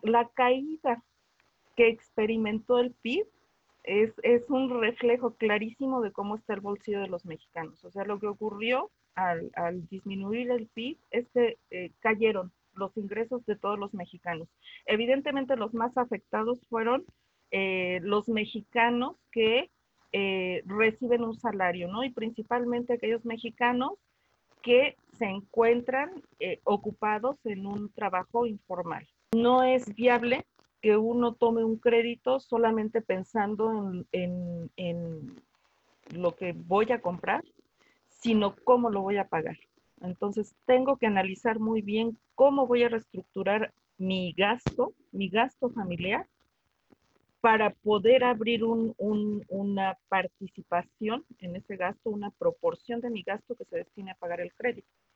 la caída que experimentó el PIB es un reflejo clarísimo de cómo está el bolsillo de los mexicanos. O sea, lo que ocurrió al disminuir el PIB es que cayeron los ingresos de todos los mexicanos. Evidentemente los más afectados fueron los mexicanos que reciben un salario, ¿no? Y principalmente aquellos mexicanos que se encuentran ocupados en un trabajo informal. No es viable que uno tome un crédito solamente pensando en lo que voy a comprar, sino cómo lo voy a pagar. Entonces, tengo que analizar muy bien cómo voy a reestructurar mi gasto familiar, para poder abrir una participación en ese gasto, una proporción de mi gasto que se destine a pagar el crédito.